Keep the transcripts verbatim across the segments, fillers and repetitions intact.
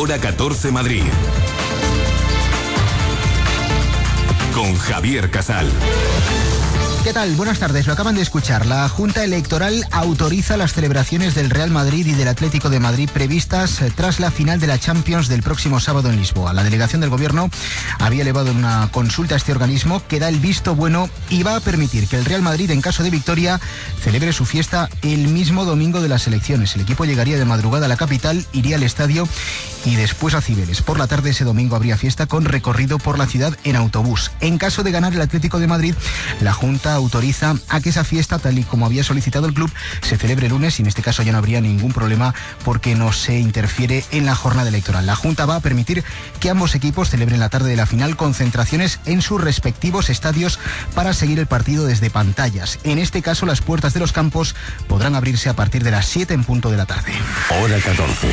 Hora catorce Madrid. Con Javier Casal. ¿Qué tal? Buenas tardes. Lo acaban de escuchar. La Junta Electoral autoriza las celebraciones del Real Madrid y del Atlético de Madrid previstas tras la final de la Champions del próximo sábado en Lisboa. La delegación del Gobierno había elevado una consulta a este organismo que da el visto bueno y va a permitir que el Real Madrid, en caso de victoria, celebre su fiesta el mismo domingo de las elecciones. El equipo llegaría de madrugada a la capital, iría al estadio y después a Cibeles. Por la tarde ese domingo habría fiesta con recorrido por la ciudad en autobús. En caso de ganar el Atlético de Madrid, la Junta autoriza a que esa fiesta, tal y como había solicitado el club, se celebre el lunes y en este caso ya no habría ningún problema porque no se interfiere en la jornada electoral. La Junta va a permitir que ambos equipos celebren la tarde de la final concentraciones en sus respectivos estadios para seguir el partido desde pantallas. En este caso, las puertas de los campos podrán abrirse a partir de las siete en punto de la tarde. Hora catorce.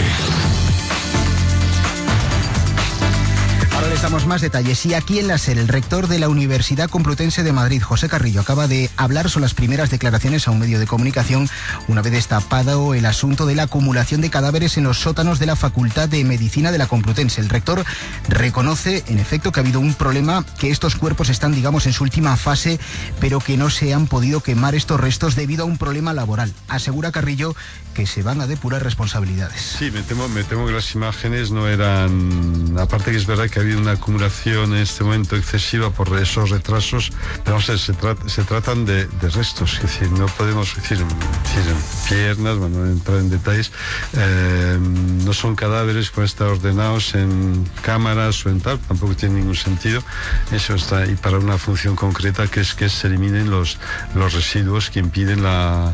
Ahora les damos más detalles. Y aquí en la SER, el rector de la Universidad Complutense de Madrid, José Carrillo, acaba de hablar sobre las primeras declaraciones a un medio de comunicación una vez destapado el asunto de la acumulación de cadáveres en los sótanos de la Facultad de Medicina de la Complutense. El rector reconoce, en efecto, que ha habido un problema, que estos cuerpos están, digamos, en su última fase, pero que no se han podido quemar estos restos debido a un problema laboral. Asegura Carrillo que se van a depurar responsabilidades. Sí, me temo, me temo que las imágenes no eran... Aparte que es verdad que ha habido una acumulación en este momento excesiva por esos retrasos, pero vamos a ver, se, tra se tratan de, de restos, es decir, no podemos decir, decir piernas, bueno, no entrar en detalles, eh, no son cadáveres, pueden estar ordenados en cámaras o en tal, tampoco tiene ningún sentido, eso está ahí para una función concreta que es que se eliminen los, los residuos que impiden la,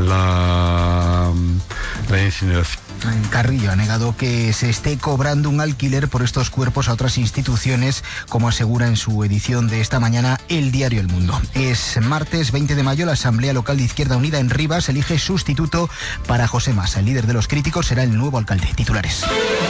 la, la incineración. Carrillo ha negado que se esté cobrando un alquiler por estos cuerpos a otras instituciones, como asegura en su edición de esta mañana el diario El Mundo. Es martes veinte de mayo, la Asamblea Local de Izquierda Unida en Rivas elige sustituto para José Masa. El líder de los críticos será el nuevo alcalde. Titulares.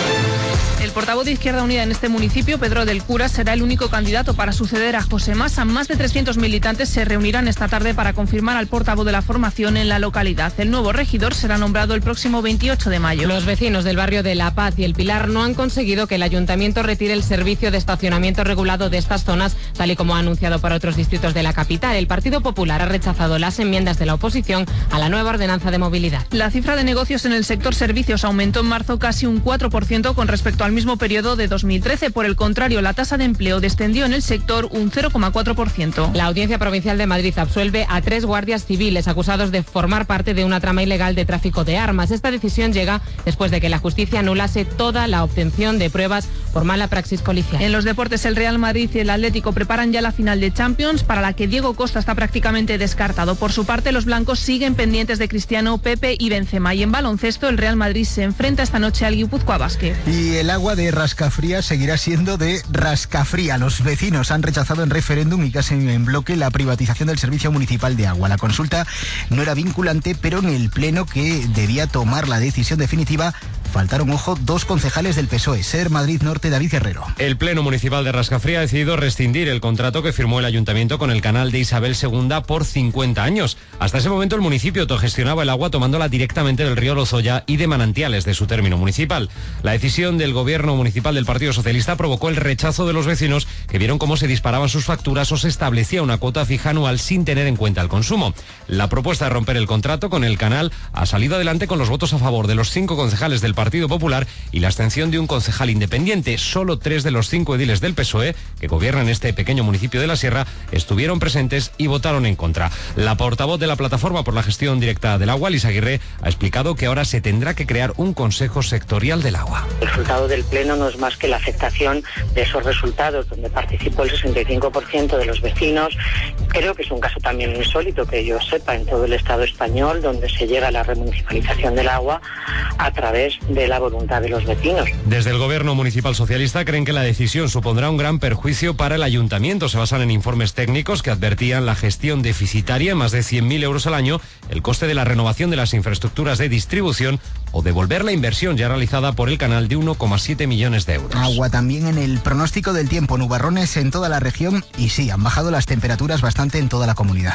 El portavoz de Izquierda Unida en este municipio, Pedro del Cura, será el único candidato para suceder a José Masa. Más de trescientos militantes se reunirán esta tarde para confirmar al portavoz de la formación en la localidad. El nuevo regidor será nombrado el próximo veintiocho de mayo. Los vecinos del barrio de La Paz y El Pilar no han conseguido que el ayuntamiento retire el servicio de estacionamiento regulado de estas zonas, tal y como ha anunciado para otros distritos de la capital. El Partido Popular ha rechazado las enmiendas de la oposición a la nueva ordenanza de movilidad. La cifra de negocios en el sector servicios aumentó en marzo casi un cuatro por ciento con respecto al mismo periodo de dos mil trece. Por el contrario, la tasa de empleo descendió en el sector un cero coma cuatro por ciento. La Audiencia Provincial de Madrid absuelve a tres guardias civiles acusados de formar parte de una trama ilegal de tráfico de armas. Esta decisión llega después de que la justicia anulase toda la obtención de pruebas por mala praxis policial. En los deportes, el Real Madrid y el Atlético preparan ya la final de Champions, para la que Diego Costa está prácticamente descartado. Por su parte, los blancos siguen pendientes de Cristiano, Pepe y Benzema. Y en baloncesto, el Real Madrid se enfrenta esta noche al Guipúzcoa Basket. Y el agua de Rascafría seguirá siendo de Rascafría. Los vecinos han rechazado en referéndum y casi en bloque la privatización del servicio municipal de agua. La consulta no era vinculante, pero en el pleno que debía tomar la decisión definitiva faltaron, ojo, dos concejales del P S O E. SER Madrid Norte, David Guerrero. El Pleno Municipal de Rascafría ha decidido rescindir el contrato que firmó el Ayuntamiento con el canal de Isabel segunda por cincuenta años. Hasta ese momento el municipio autogestionaba el agua tomándola directamente del río Lozoya y de manantiales de su término municipal. La decisión del Gobierno Municipal del Partido Socialista provocó el rechazo de los vecinos, que vieron cómo se disparaban sus facturas o se establecía una cuota fija anual sin tener en cuenta el consumo. La propuesta de romper el contrato con el canal ha salido adelante con los votos a favor de los cinco concejales del Partido Popular y la abstención de un concejal independiente. Solo tres de los cinco ediles del P S O E, que gobiernan este pequeño municipio de la Sierra, estuvieron presentes y votaron en contra. La portavoz de la Plataforma por la Gestión Directa del Agua, Lisa Aguirre, ha explicado que ahora se tendrá que crear un Consejo Sectorial del Agua. El resultado del Pleno no es más que la aceptación de esos resultados, donde participó el sesenta y cinco por ciento de los vecinos. Creo que es un caso también insólito, que yo sepa, en todo el Estado español, donde se llega a la remunicipalización del agua a través de la voluntad de los vecinos. Desde el Gobierno Municipal Socialista creen que la decisión supondrá un gran perjuicio para el ayuntamiento. Se basan en informes técnicos que advertían la gestión deficitaria en más de cien mil euros al año, el coste de la renovación de las infraestructuras de distribución o devolver la inversión ya realizada por el canal de uno coma siete millones de euros. Agua también en el pronóstico del tiempo, nubarrones en toda la región y sí, han bajado las temperaturas bastante en toda la comunidad.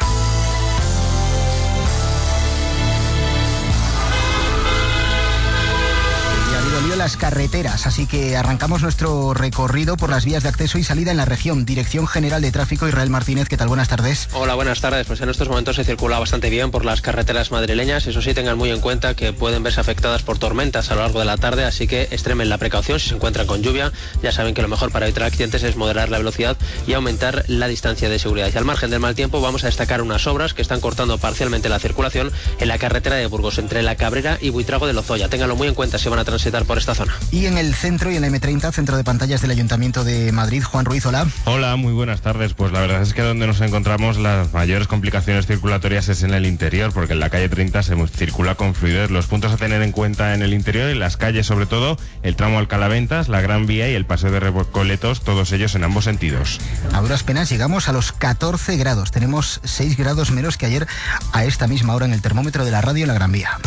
La las carreteras, así que arrancamos nuestro recorrido por las vías de acceso y salida en la región. Dirección General de Tráfico, Israel Martínez, ¿qué tal? Buenas tardes. Hola, buenas tardes. Pues en estos momentos se circula bastante bien por las carreteras madrileñas. Eso sí, tengan muy en cuenta que pueden verse afectadas por tormentas a lo largo de la tarde, así que extremen la precaución si se encuentran con lluvia. Ya saben que lo mejor para evitar accidentes es moderar la velocidad y aumentar la distancia de seguridad. Y al margen del mal tiempo vamos a destacar unas obras que están cortando parcialmente la circulación en la carretera de Burgos, entre La Cabrera y Buitrago de Lozoya. Ténganlo muy en cuenta si van a transitar por esta zona. Y en el centro y en la eme treinta, centro de pantallas del Ayuntamiento de Madrid, Juan Ruiz, hola. Hola, muy buenas tardes. Pues la verdad es que donde nos encontramos las mayores complicaciones circulatorias es en el interior, porque en la calle treinta se circula con fluidez. Los puntos a tener en cuenta en el interior y las calles, sobre todo, el tramo Alcalaventas, la Gran Vía y el Paseo de Recoletos, todos ellos en ambos sentidos. A duras penas llegamos a los catorce grados. Tenemos seis grados menos que ayer a esta misma hora en el termómetro de la radio en la Gran Vía.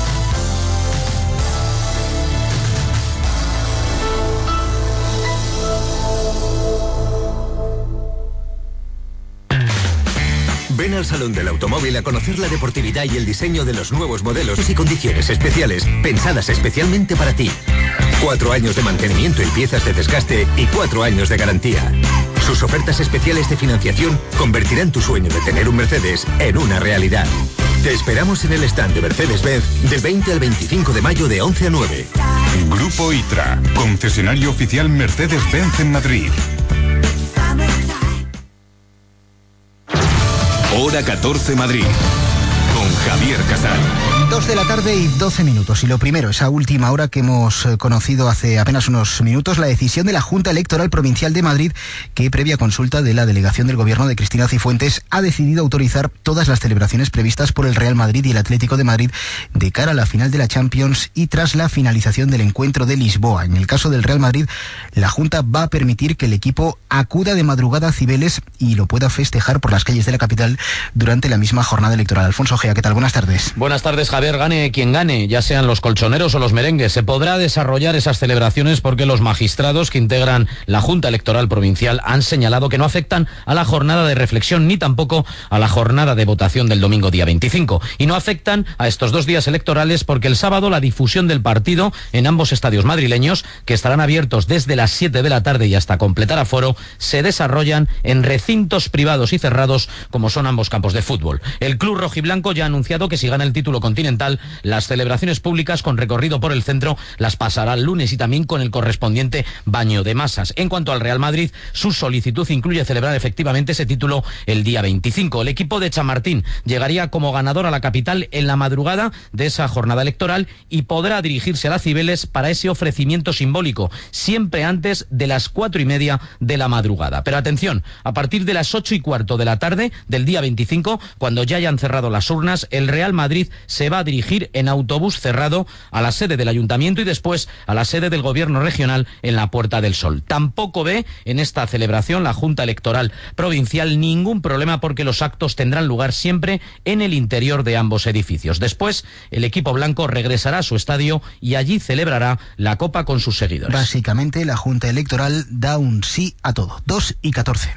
Ven al Salón del Automóvil a conocer la deportividad y el diseño de los nuevos modelos y condiciones especiales pensadas especialmente para ti. Cuatro años de mantenimiento y piezas de desgaste y cuatro años de garantía. Sus ofertas especiales de financiación convertirán tu sueño de tener un Mercedes en una realidad. Te esperamos en el stand de Mercedes-Benz del veinte al veinticinco de mayo de once a nueve. Grupo I T R A, concesionario oficial Mercedes-Benz en Madrid. Hora catorce Madrid, con Javier Casal. Dos de la tarde y doce minutos. Y lo primero, esa última hora que hemos conocido hace apenas unos minutos, la decisión de la Junta Electoral Provincial de Madrid, que previa consulta de la delegación del Gobierno de Cristina Cifuentes ha decidido autorizar todas las celebraciones previstas por el Real Madrid y el Atlético de Madrid de cara a la final de la Champions y tras la finalización del encuentro de Lisboa. En el caso del Real Madrid, la Junta va a permitir que el equipo acuda de madrugada a Cibeles y lo pueda festejar por las calles de la capital durante la misma jornada electoral. Alfonso Gea, ¿qué tal? Buenas tardes. Buenas tardes, Javier. Gane quien gane, ya sean los colchoneros o los merengues, se podrá desarrollar esas celebraciones porque los magistrados que integran la Junta Electoral Provincial han señalado que no afectan a la jornada de reflexión ni tampoco a la jornada de votación del domingo día veinticinco. Y no afectan a estos dos días electorales porque el sábado la difusión del partido en ambos estadios madrileños, que estarán abiertos desde las siete de la tarde y hasta completar aforo, se desarrollan en recintos privados y cerrados como son ambos campos de fútbol. El club rojiblanco ya ha anunciado que si gana el título continental, las celebraciones públicas con recorrido por el centro las pasará el lunes y también con el correspondiente baño de masas. En cuanto al Real Madrid, su solicitud incluye celebrar efectivamente ese título el día veinticinco. El equipo de Chamartín llegaría como ganador a la capital en la madrugada de esa jornada electoral y podrá dirigirse a la Cibeles para ese ofrecimiento simbólico, siempre antes de las cuatro y media de la madrugada. Pero atención, a partir de las ocho y cuarto de la tarde del día veinticinco, cuando ya hayan cerrado las urnas, el Real Madrid se va a dirigir en autobús cerrado a la sede del Ayuntamiento y después a la sede del Gobierno regional en la Puerta del Sol. Tampoco ve en esta celebración la Junta Electoral Provincial ningún problema porque los actos tendrán lugar siempre en el interior de ambos edificios. Después, el equipo blanco regresará a su estadio y allí celebrará la Copa con sus seguidores. Básicamente, la Junta Electoral da un sí a todo. dos y catorce.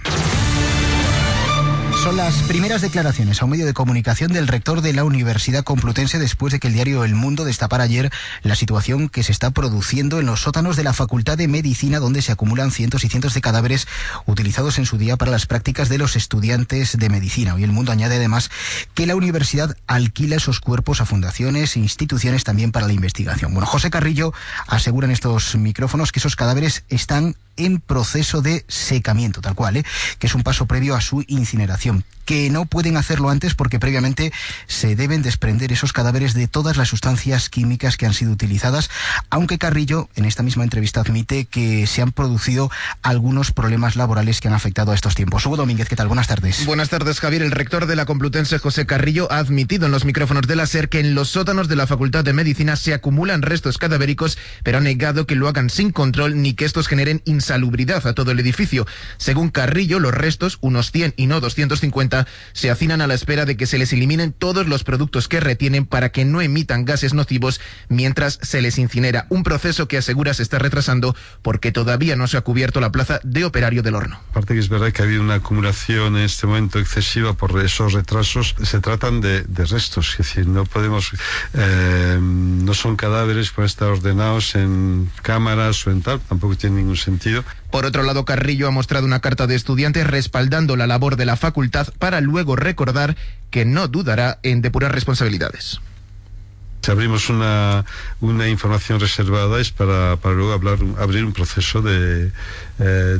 Son las primeras declaraciones a un medio de comunicación del rector de la Universidad Complutense después de que el diario El Mundo destapara ayer la situación que se está produciendo en los sótanos de la Facultad de Medicina, donde se acumulan cientos y cientos de cadáveres utilizados en su día para las prácticas de los estudiantes de medicina. Hoy El Mundo añade además que la universidad alquila esos cuerpos a fundaciones e instituciones también para la investigación. Bueno, José Carrillo asegura en estos micrófonos que esos cadáveres están en proceso de secamiento, tal cual, ¿eh? que es un paso previo a su incineración, que no pueden hacerlo antes porque previamente se deben desprender esos cadáveres de todas las sustancias químicas que han sido utilizadas, aunque Carrillo en esta misma entrevista admite que se han producido algunos problemas laborales que han afectado a estos tiempos. Hugo Domínguez, ¿qué tal? Buenas tardes. Buenas tardes, Javier. El rector de la Complutense, José Carrillo, ha admitido en los micrófonos de la SER que en los sótanos de la Facultad de Medicina se acumulan restos cadavéricos, pero ha negado que lo hagan sin control ni que estos generen insalubridad a todo el edificio. Según Carrillo, los restos, unos cien y no doscientos cincuenta, Plaza se hacinan a la espera de que se les eliminen todos los productos que retienen para que no emitan gases nocivos mientras se les incinera. Un proceso que asegura se está retrasando porque todavía no se ha cubierto la plaza de operario del horno. Aparte que es verdad que ha habido una acumulación en este momento excesiva por esos retrasos. Se tratan de, de restos, es decir, no podemos, eh, no son cadáveres para estar ordenados en cámaras o en tal, tampoco tiene ningún sentido. Por otro lado, Carrillo ha mostrado una carta de estudiantes respaldando la labor de la facultad para luego recordar que no dudará en depurar responsabilidades. Si abrimos una, una información reservada es para, para luego hablar, abrir un proceso de, eh,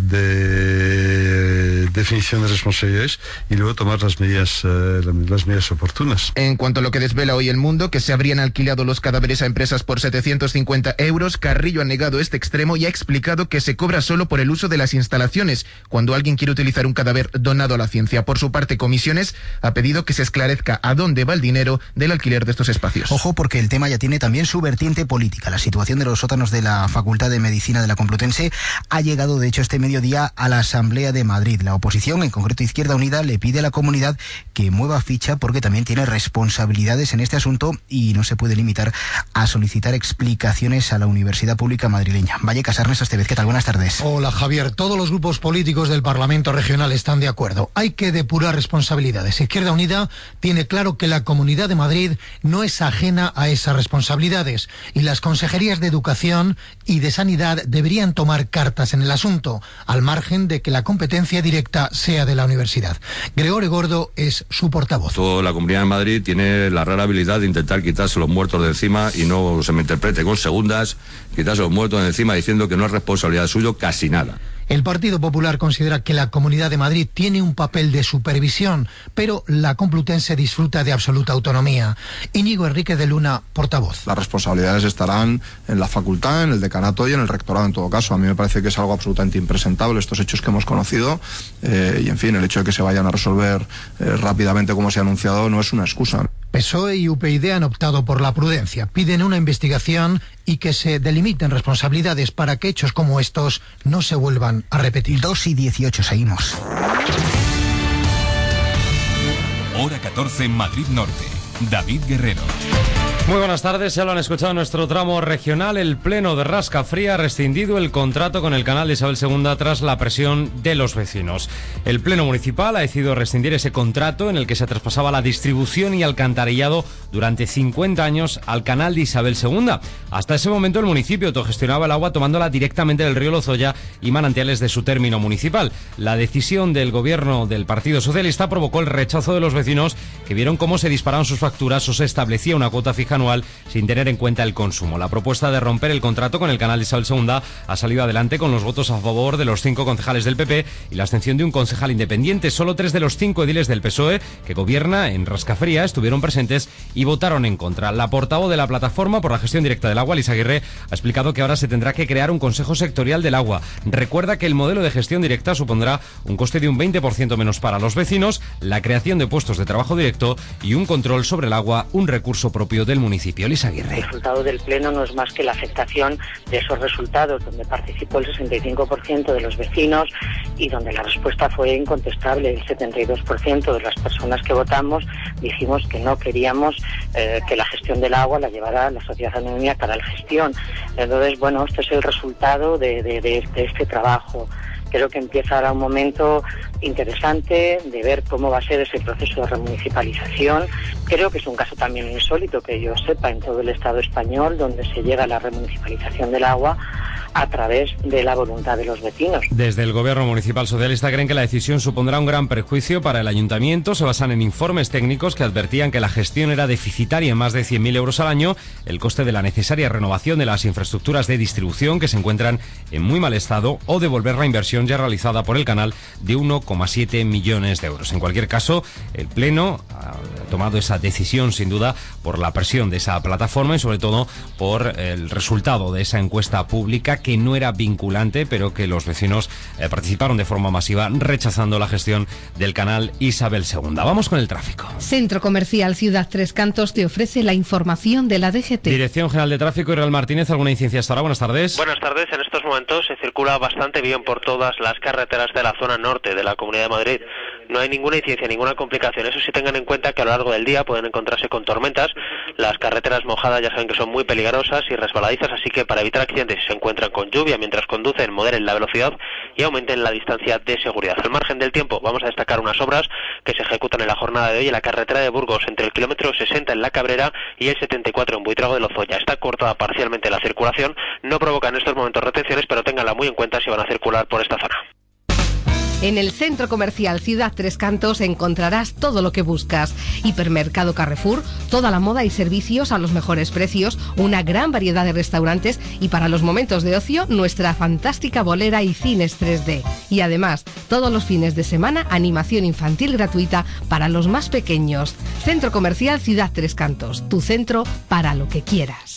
de definición de responsabilidades y luego tomar las medidas, eh, las medidas oportunas. En cuanto a lo que desvela hoy El Mundo, que se habrían alquilado los cadáveres a empresas por setecientos cincuenta euros, Carrillo ha negado este extremo y ha explicado que se cobra solo por el uso de las instalaciones cuando alguien quiere utilizar un cadáver donado a la ciencia. Por su parte, Comisiones ha pedido que se esclarezca a dónde va el dinero del alquiler de estos espacios. Ojo, porque el tema ya tiene también su vertiente política. La situación de los sótanos de la Facultad de Medicina de la Complutense ha llegado, de hecho, este mediodía a la Asamblea de Madrid. La oposición, en concreto Izquierda Unida, le pide a la comunidad que mueva ficha porque también tiene responsabilidades en este asunto y no se puede limitar a solicitar explicaciones a la Universidad Pública Madrileña. Vallecas, Ernesto Estevez, ¿qué tal? Buenas tardes. Hola, Javier. Todos los grupos políticos del Parlamento Regional están de acuerdo. Hay que depurar responsabilidades. Izquierda Unida tiene claro que la Comunidad de Madrid no es ajena a esas responsabilidades y las consejerías de Educación y de Sanidad deberían tomar cartas en el asunto, al margen de que la competencia directa sea de la universidad. Gregorio Gordo es su portavoz. Toda la Comunidad de Madrid tiene la rara habilidad de intentar quitarse los muertos de encima y no se me interprete con segundas, quitarse los muertos de encima diciendo que no es responsabilidad suyo casi nada. El Partido Popular considera que la Comunidad de Madrid tiene un papel de supervisión, pero la Complutense disfruta de absoluta autonomía. Íñigo Enrique de Luna, portavoz. Las responsabilidades estarán en la facultad, en el decanato y en el rectorado en todo caso. A mí me parece que es algo absolutamente impresentable estos hechos que hemos conocido eh, y, en fin, el hecho de que se vayan a resolver eh, rápidamente como se ha anunciado no es una excusa. P S O E y U P y D han optado por la prudencia, piden una investigación y que se delimiten responsabilidades para que hechos como estos no se vuelvan a repetir. dos y dieciocho, seguimos. Hora catorce en Madrid Norte. David Guerrero. Muy buenas tardes, ya lo han escuchado en nuestro tramo regional. El Pleno de Rascafría ha rescindido el contrato con el canal de Isabel segunda tras la presión de los vecinos. El Pleno Municipal ha decidido rescindir ese contrato en el que se traspasaba la distribución y alcantarillado durante cincuenta años al canal de Isabel segunda. Hasta ese momento el municipio autogestionaba el agua tomándola directamente del río Lozoya y manantiales de su término municipal. La decisión del gobierno del Partido Socialista provocó el rechazo de los vecinos que vieron cómo se disparaban sus facturas o se establecía una cuota fija anual sin tener en cuenta el consumo. La propuesta de romper el contrato con el canal de Isabel segunda ha salido adelante con los votos a favor de los cinco concejales del P P y la abstención de un concejal independiente. Solo tres de los cinco ediles del P S O E que gobierna en Rascafría estuvieron presentes y votaron en contra. La portavoz de la Plataforma por la Gestión Directa del Agua, Lisa Aguirre, ha explicado que ahora se tendrá que crear un Consejo Sectorial del Agua. Recuerda que el modelo de gestión directa supondrá un coste de un veinte por ciento menos para los vecinos, la creación de puestos de trabajo directo y un control sobre el agua, un recurso propio del municipio. Lisa Aguirre. El resultado del Pleno no es más que la afectación de esos resultados, donde participó el sesenta y cinco por ciento de los vecinos y donde la respuesta fue incontestable. El setenta y dos por ciento de las personas que votamos dijimos que no queríamos eh, que la gestión del agua la llevara la Sociedad Anónima Canal Gestión. Entonces, bueno, este es el resultado de, de, de, de este trabajo. Creo que empieza ahora un momento interesante de ver cómo va a ser ese proceso de remunicipalización. Creo que es un caso también insólito que yo sepa en todo el Estado español, donde se llega a la remunicipalización del agua a través de la voluntad de los vecinos. Desde el gobierno municipal socialista creen que la decisión supondrá un gran perjuicio para el ayuntamiento. Se basan en informes técnicos que advertían que la gestión era deficitaria en más de cien mil euros al año, el coste de la necesaria renovación de las infraestructuras de distribución que se encuentran en muy mal estado o devolver la inversión ya realizada por el canal de uno coma siete millones de euros. En cualquier caso, el Pleno ha tomado esa decisión sin duda por la presión de esa plataforma y sobre todo por el resultado de esa encuesta pública que no era vinculante, pero que los vecinos eh, participaron de forma masiva rechazando la gestión del canal Isabel segunda. Vamos con el tráfico. Centro Comercial Ciudad Tres Cantos te ofrece la información de la D G T. Dirección General de Tráfico, Israel Martínez, ¿alguna incidencia hasta ahora? Buenas tardes. Buenas tardes. En estos momentos se circula bastante bien por todas las carreteras de la zona norte de la Comunidad de Madrid. no hay ninguna incidencia, ninguna complicación. Eso sí, tengan en cuenta que a lo largo del día pueden encontrarse con tormentas. Las carreteras mojadas ya saben que son muy peligrosas y resbaladizas, así que para evitar accidentes, si se encuentran con lluvia mientras conducen, moderen la velocidad y aumenten la distancia de seguridad. Al margen del tiempo, vamos a destacar unas obras que se ejecutan en la jornada de hoy en la carretera de Burgos, entre el kilómetro sesenta en La Cabrera y el setenta y cuatro en Buitrago de Lozoya. Está cortada parcialmente la circulación, no provoca en estos momentos retenciones, pero ténganla muy en cuenta si van a circular por esta zona. En el Centro Comercial Ciudad Tres Cantos encontrarás todo lo que buscas. Hipermercado Carrefour, toda la moda y servicios a los mejores precios, una gran variedad de restaurantes y para los momentos de ocio, nuestra fantástica bolera y cines tres D. Y además, todos los fines de semana, animación infantil gratuita para los más pequeños. Centro Comercial Ciudad Tres Cantos, tu centro para lo que quieras.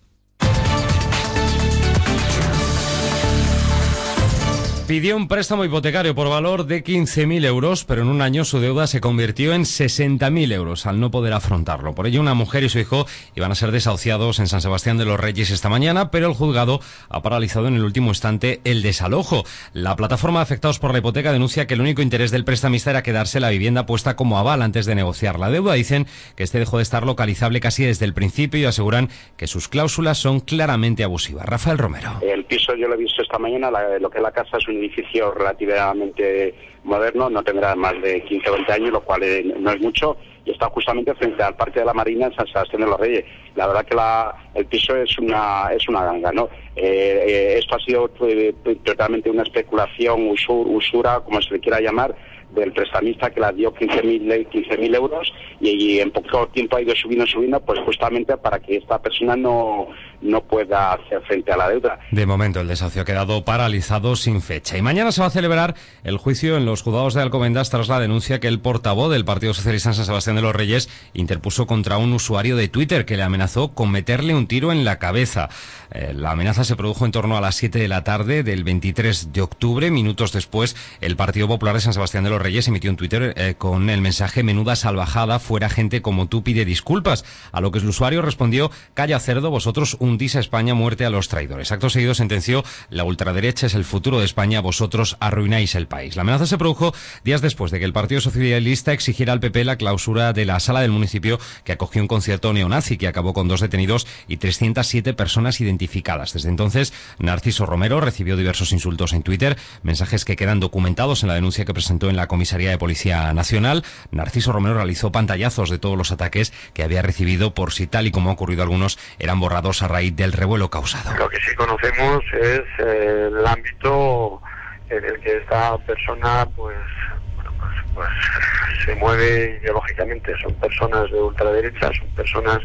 Pidió un préstamo hipotecario por valor de quince mil euros, pero en un año su deuda se convirtió en sesenta mil euros al no poder afrontarlo. Por ello, una mujer y su hijo iban a ser desahuciados en San Sebastián de los Reyes esta mañana, pero el juzgado ha paralizado en el último instante el desalojo. La plataforma de afectados por la hipoteca denuncia que el único interés del prestamista era quedarse la vivienda puesta como aval antes de negociar la deuda. Dicen que este dejó de estar localizable casi desde el principio y aseguran que sus cláusulas son claramente abusivas. Rafael Romero. El piso yo lo he visto esta mañana, la, lo que es la casa es un edificio relativamente moderno, no tendrá más de quince o veinte años, lo cual eh, no es mucho, y está justamente frente al Parque de la Marina en San Sebastián de los Reyes. La verdad que la, el piso es una es una ganga, ¿no? Eh, eh, esto ha sido eh, totalmente una especulación, usur, usura, como se le quiera llamar, del prestamista que la dio quince mil euros y, y en poco tiempo ha ido subiendo, subiendo, pues justamente para que esta persona no, no pueda hacer frente a la deuda. De momento el desahucio ha quedado paralizado sin fecha. Y mañana se va a celebrar el juicio en los juzgados de Alcobendas tras la denuncia que el portavoz del Partido Socialista en San Sebastián de los Reyes interpuso contra un usuario de Twitter que le amenazó con meterle un tiro en la cabeza. Eh, la amenaza se produjo en torno a las siete de la tarde del veintitrés de octubre. Minutos después, el Partido Popular de San Sebastián de los Reyes emitió un Twitter eh, con el mensaje "menuda salvajada, fuera gente como tú, pide disculpas", a lo que el usuario respondió: "Calla cerdo, vosotros hundís a España, muerte a los traidores". Acto seguido sentenció: "La ultraderecha es el futuro de España, vosotros arruináis el país". La amenaza se produjo días después de que el Partido Socialista exigiera al P P la clausura de la sala del municipio que acogió un concierto neonazi que acabó con dos detenidos y trescientas siete personas identificadas. Desde entonces, Narciso Romero recibió diversos insultos en Twitter, mensajes que quedan documentados en la denuncia que presentó en la Comisaría de Policía Nacional. Narciso Romero realizó pantallazos de todos los ataques que había recibido por si, tal y como ha ocurrido a algunos, eran borrados a raíz del revuelo causado. Lo que sí conocemos es eh, el ámbito en el que esta persona pues, bueno, pues, pues se mueve ideológicamente. Son personas de ultraderecha, son personas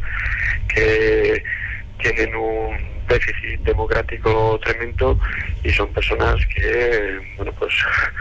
que tienen un déficit democrático tremendo y son personas que, bueno, pues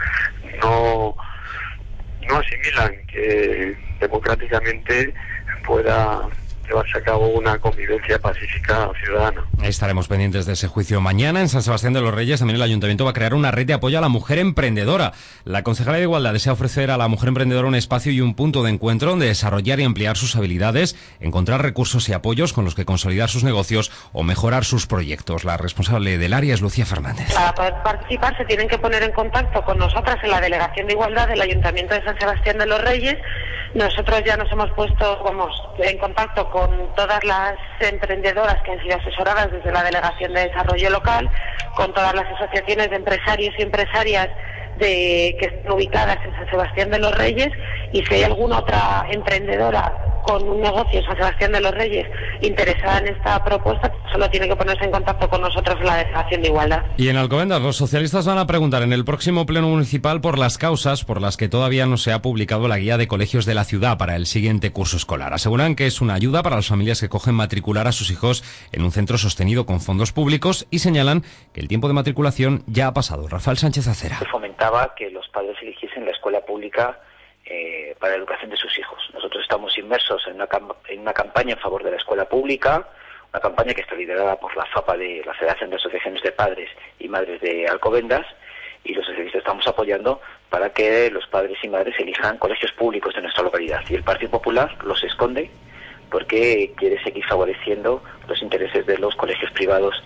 no no asimilan que democráticamente pueda llevarse a cabo una convivencia pacífica ciudadana. Estaremos pendientes de ese juicio mañana. En San Sebastián de los Reyes también el Ayuntamiento va a crear una red de apoyo a la mujer emprendedora. La Concejalía de Igualdad desea ofrecer a la mujer emprendedora un espacio y un punto de encuentro donde desarrollar y ampliar sus habilidades, encontrar recursos y apoyos con los que consolidar sus negocios o mejorar sus proyectos. La responsable del área es Lucía Fernández. Para poder participar se tienen que poner en contacto con nosotras en la Delegación de Igualdad del Ayuntamiento de San Sebastián de los Reyes. Nosotros ya nos hemos puesto vamos, en contacto con todas las emprendedoras que han sido asesoradas desde la Delegación de Desarrollo Local, con todas las asociaciones de empresarios y empresarias de, que están ubicadas en San Sebastián de los Reyes, y si hay alguna otra emprendedora con un negocio en San Sebastián de los Reyes interesada en esta propuesta, solo tiene que ponerse en contacto con nosotros en la Delegación de Igualdad. Y en Alcobendas, los socialistas van a preguntar en el próximo pleno municipal por las causas por las que todavía no se ha publicado la guía de colegios de la ciudad para el siguiente curso escolar. Aseguran que es una ayuda para las familias que cogen matricular a sus hijos en un centro sostenido con fondos públicos y señalan que el tiempo de matriculación ya ha pasado. Rafael Sánchez Acera. Se fomentaba que los padres eligiesen la escuela pública Eh, para la educación de sus hijos. Nosotros estamos inmersos en una, en una campaña en favor de la escuela pública, una campaña que está liderada por la FAPA, de la Federación de Asociaciones de Padres y Madres de Alcobendas, y los socialistas estamos apoyando para que los padres y madres elijan colegios públicos de nuestra localidad. Y el Partido Popular los esconde porque quiere seguir favoreciendo los intereses de los colegios privados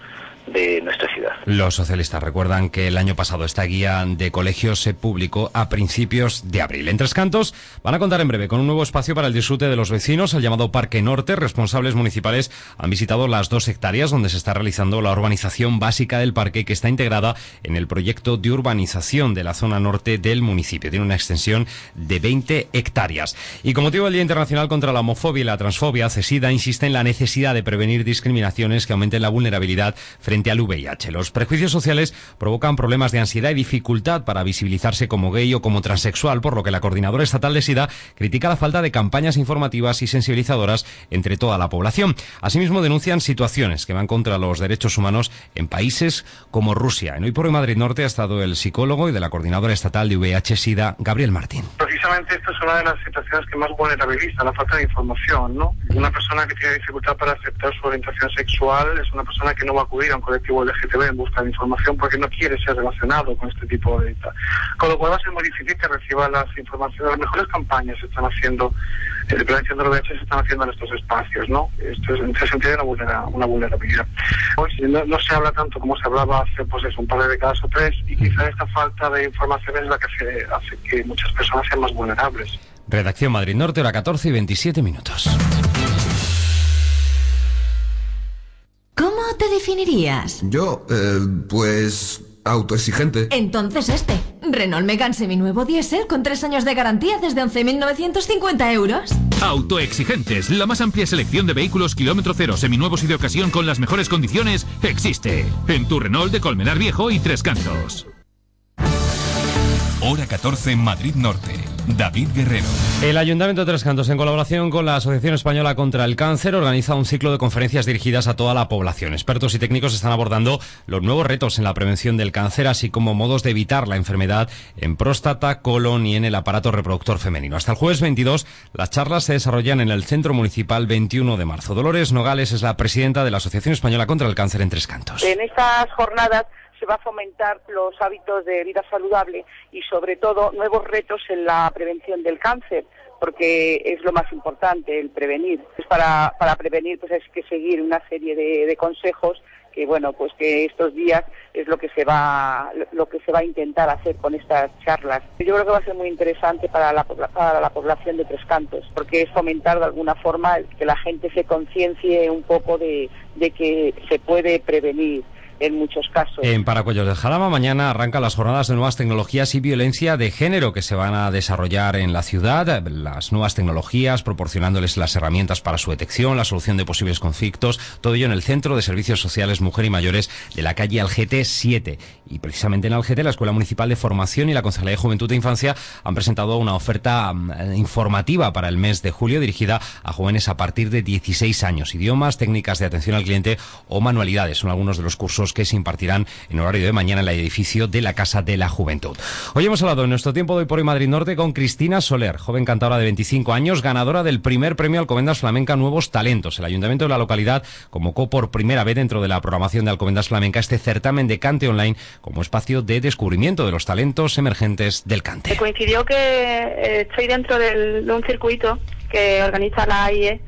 de nuestra ciudad. Los socialistas recuerdan que el año pasado esta guía de colegios se publicó a principios de abril. En Tres Cantos van a contar en breve con un nuevo espacio para el disfrute de los vecinos, el llamado Parque Norte. Responsables municipales han visitado las dos hectáreas donde se está realizando la urbanización básica del parque, que está integrada en el proyecto de urbanización de la zona norte del municipio. Tiene una extensión de veinte hectáreas. Y con motivo del Día Internacional contra la Homofobia y la Transfobia, CESIDA insiste en la necesidad de prevenir discriminaciones que aumenten la vulnerabilidad frente al V I H. Los prejuicios sociales provocan problemas de ansiedad y dificultad para visibilizarse como gay o como transexual, por lo que la Coordinadora Estatal de SIDA critica la falta de campañas informativas y sensibilizadoras entre toda la población. Asimismo, denuncian situaciones que van contra los derechos humanos en países como Rusia. En Hoy por Hoy Madrid Norte ha estado el psicólogo y de la Coordinadora Estatal de V I H SIDA, Gabriel Martín. Precisamente esta es una de las situaciones que más vulnerabiliza, la falta de información, ¿no? Una persona que tiene dificultad para aceptar su orientación sexual es una persona que no va a acudir a un colectivo L G B T en busca de información porque no quiere ser relacionado con este tipo de... Con lo cual va a ser muy difícil que reciba las informaciones. Las mejores campañas se están haciendo, eh, de prevención del V I H se están haciendo en estos espacios, ¿no? Esto es, en ese sentido, una, vulnera, una vulnerabilidad. Hoy no, no se habla tanto como se hablaba hace, pues eso, un par de décadas o tres, y quizá esta falta de información es la que hace, hace que muchas personas sean más vulnerables. Redacción Madrid Norte, hora catorce y veintisiete minutos. ¿Cómo te definirías? Yo, eh, pues... autoexigente. Entonces este, Renault Megane seminuevo diésel con tres años de garantía desde once mil novecientos cincuenta euros. Autoexigentes, la más amplia selección de vehículos kilómetro cero, seminuevos y de ocasión con las mejores condiciones, existe en tu Renault de Colmenar Viejo y Tres Cantos. Hora catorce en Madrid Norte. David Guerrero. El Ayuntamiento de Tres Cantos, en colaboración con la Asociación Española contra el Cáncer, organiza un ciclo de conferencias dirigidas a toda la población. Expertos y técnicos están abordando los nuevos retos en la prevención del cáncer, así como modos de evitar la enfermedad en próstata, colon y en el aparato reproductor femenino. Hasta el jueves veintidós, las charlas se desarrollan en el Centro Municipal veintiuno de marzo. Dolores Nogales es la presidenta de la Asociación Española contra el Cáncer en Tres Cantos. En estas jornadas se va a fomentar los hábitos de vida saludable y, sobre todo, nuevos retos en la prevención del cáncer, porque es lo más importante, el prevenir. Pues para, para prevenir pues hay que seguir una serie de, de consejos que, bueno, pues que estos días es lo que se va lo que se va a intentar hacer con estas charlas. Yo creo que va a ser muy interesante para la, para la población de Tres Cantos, porque es fomentar de alguna forma que la gente se conciencie un poco de, de que se puede prevenir en muchos casos. En Paracuellos del Jarama mañana arrancan las jornadas de nuevas tecnologías y violencia de género que se van a desarrollar en la ciudad. Las nuevas tecnologías proporcionándoles las herramientas para su detección, la solución de posibles conflictos, todo ello en el Centro de Servicios Sociales Mujer y Mayores de la calle Algete siete. Y precisamente en Algete, la Escuela Municipal de Formación y la Concejalía de Juventud e Infancia han presentado una oferta informativa para el mes de julio dirigida a jóvenes a partir de dieciséis años. Idiomas, técnicas de atención al cliente o manualidades son algunos de los cursos que se impartirán en horario de mañana en el edificio de la Casa de la Juventud. Hoy hemos hablado en nuestro tiempo de Hoy por Hoy Madrid Norte con Cristina Soler, joven cantadora de veinticinco años, ganadora del primer premio Alcobendas Flamenca Nuevos Talentos. El Ayuntamiento de la localidad convocó por primera vez dentro de la programación de Alcobendas Flamenca este certamen de cante online como espacio de descubrimiento de los talentos emergentes del cante. Me coincidió que eh, estoy dentro del, de un circuito que organiza la A I E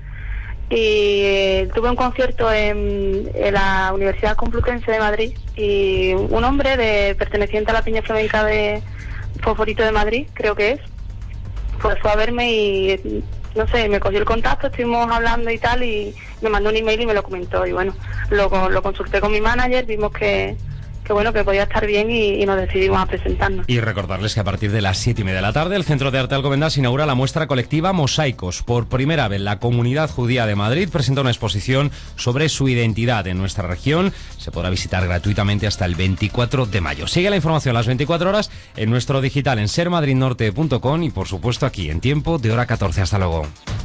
y tuve un concierto en, en la Universidad Complutense de Madrid y un hombre de perteneciente a la Peña Flamenca de Fosforito de Madrid, creo que es, pues fue a verme y no sé, me cogió el contacto, estuvimos hablando y tal y me mandó un email y me lo comentó y bueno, lo, lo consulté con mi manager, vimos que que bueno, que podía estar bien y, y nos decidimos a presentarnos. Y recordarles que a partir de las siete y media de la tarde el Centro de Arte Alcobendas inaugura la muestra colectiva Mosaicos. Por primera vez la Comunidad Judía de Madrid presenta una exposición sobre su identidad en nuestra región. Se podrá visitar gratuitamente hasta el veinticuatro de mayo. Sigue la información a las veinticuatro horas en nuestro digital en ser madrid norte punto com y por supuesto aquí en tiempo de hora catorce. Hasta luego.